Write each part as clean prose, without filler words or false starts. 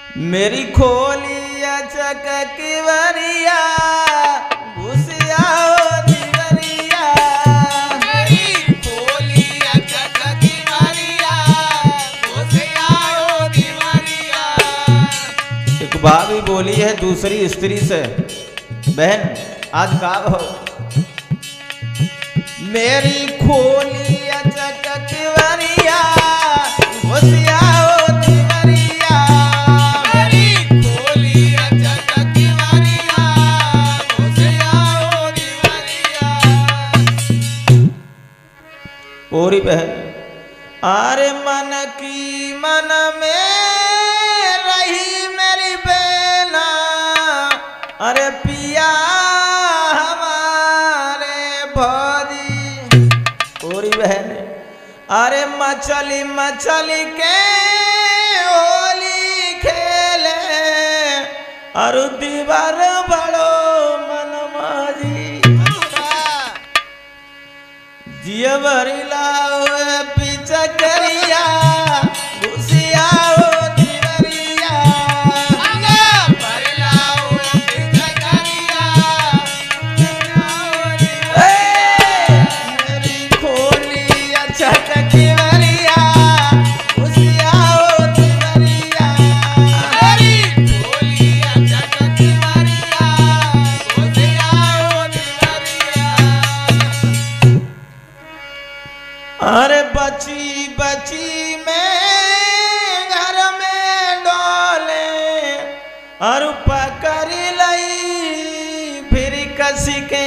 मेरी खोलिया चक वरिया घुसिया दिवरिया। मेरी खोलिया चक वरिया घुसिया दिवरिया। एक भाभी बोली है दूसरी स्त्री से, बहन आज का हो। मेरी खोलिया चक वरिया घुसिया ओरी बहन। अरे मन की मन में रही मेरी बेना, अरे पिया हमारे भौजी। ओरी बहन। अरे मछली मछली के होली खेले, अरु दीवार बड़ो मन माजी। जिया बरिला पीछा करिया घुसिया दिवरिया। बरिला पीछा करिया मेरी खोलिया चक वरिया घुसिया दिवरिया। मेरी खोलिया चक वरिया घुसिया दिवरिया। अरे बची बची में घर में डोले, और पकड़ लई फिर कसी के।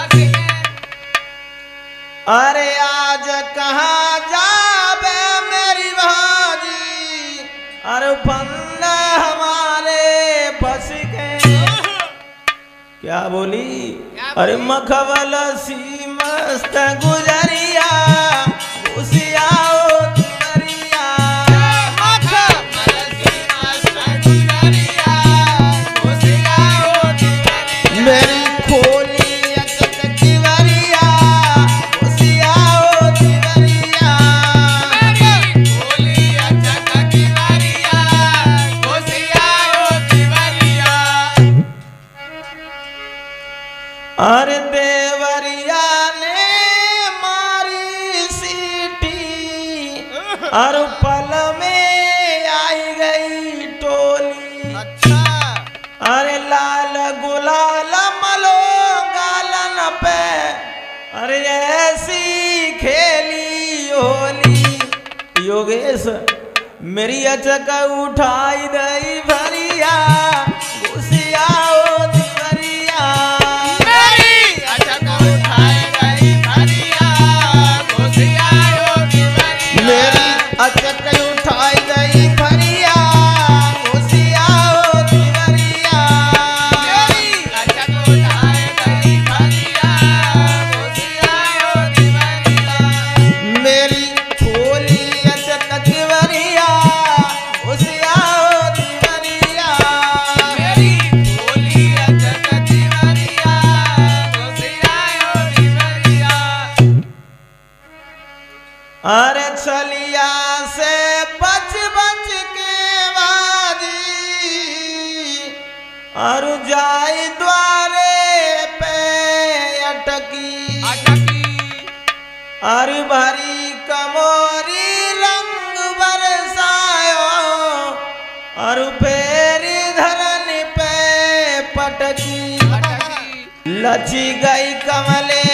अरे आज कहाँ जाबे मेरी भाजी, अरे फंदा हमारे फंस के। क्या बोली? अरे मखवल सी मस्त गुजरिया घुसिया दिवरिया। मखवल सी मस्त गुजरिया घुसिया दिवरिया। मेरी खोलिया चक वरिया घुसिया दिवरिया। मेरी खोलिया चक वरिया घुसिया दिवरिया। अरे देवरिया ने मारी सीटी, और पल में आई गई टोली। अच्छा। अरे लाल गुलाल मलो गालन पे, अरे ऐसी खेली होली। योगेश मेरी अचक उठाई दई भरिया घुसिया दिवरिया। मेरी अचक उठाई गई भरिया घुसिया दिवरिया। मेरी अचक उठाई गई भरिया घुसिया दिवरिया। मेरी अचक उठाई गई भरिया घुसिया दिवरिया। मेरी खोली अचक वरिया घुसिया दिवरिया। मेरी खोलिया चक वरिया घुसिया दिवरिया। अरे छलिया से बच बच के बाजी, और जाई द्वारे पे अटकी। अटकी। अरे भरी कमोरी रंग बरसायो, और फेरी धरन पे पटकी। अटकी। लची गई कमले